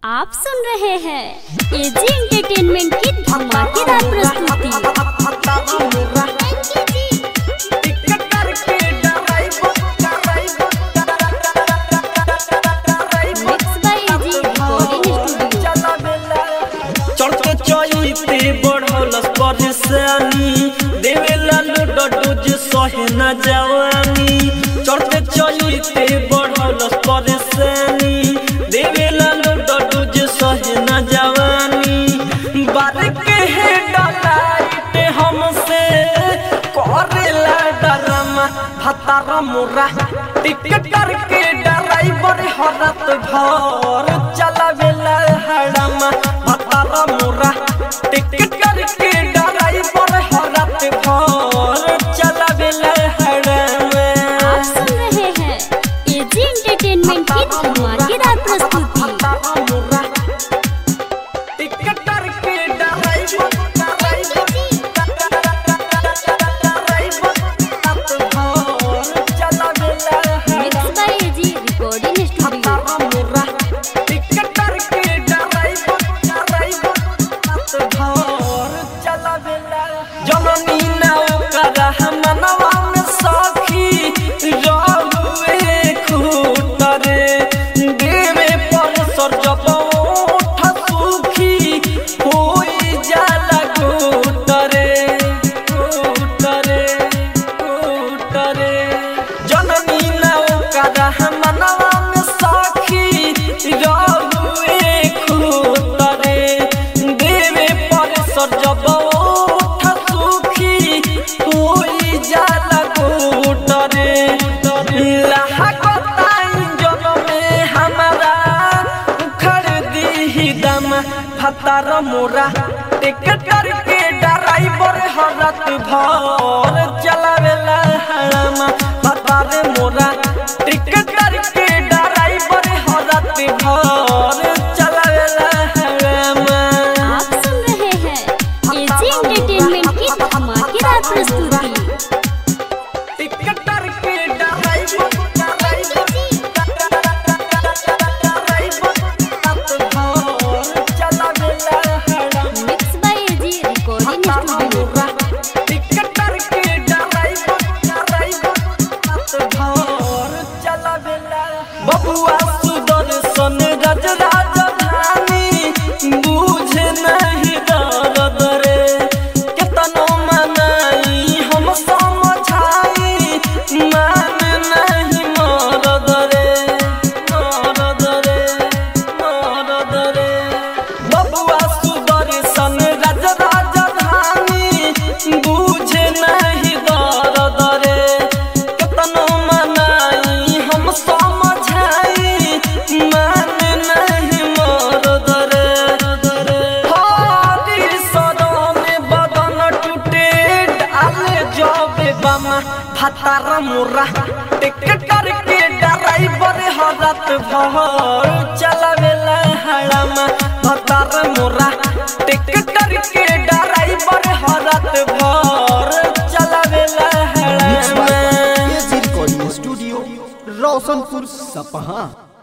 आप सुन रहे हैं एजी एंटरटेनमेंट की धमाकेदार प्रस्तुति। मिक्स बाय एजी रिकॉर्डिंग परेशानी देवेला लुडो सहे न जवानी चढ़ते चलते बढ़ल परेशानी देवेला लुडो सहे न जवानी बारे के है डलाइट हमसे करेला डरामा भतार मोरा टिकटर के ड्राइवर हरत भर चलावेला हड़ामा भतार मोरा टिकटर के ड्राइवर हरत भर चलावेला हड़ामा। आप सुन रहे हैं एजी एंटरटेनमेंट की धमाकेदार प्रस्तुति। Mix by AG recording studio. जननी नाव करा मनवा में सखी रहुए खूतरे देवे पर सर जब ओठ सुखी होई जाला खूतरे खूतरे खूतरे जननी नाव करा मनवा में सखी रहुए खूतरे देवे पर सर जब भतार मोरा टिकटर के ड्राइवर हरत भर चलावेला हड़ामा भतार मोरा टिकटर के ड्राइवर हरत भर चलावेला हड़ामा। आप सुन रहे हैं एजी एंटरटेनमेंट की धमाकेदार प्रस्तुति। टिकटर के driver mix by AG recording studio. बबुआ सुदर्शन रज राजधानी बुझे नहीं दर्द रे केतनो मनाई हम समझाई मान नहीं मरद रे मरद रे मरद रे बबुआ सुदर्शन रज राजधानी बुझे नहीं दर्द रे केतनो मनाई हम समझाई मान नहीं मरद रे हरी सदन बदन टूटे डाले जबे बामा भतार मोरा टिकटर के ड्राइवर हरत भर चलावेला हड़ामा भतार मोरा टिकटर के ड्राइवर हरत भर चलावेला हड़ामा। एजी रिकॉर्डिंग स्टूडियो रोशनपुर सपहा।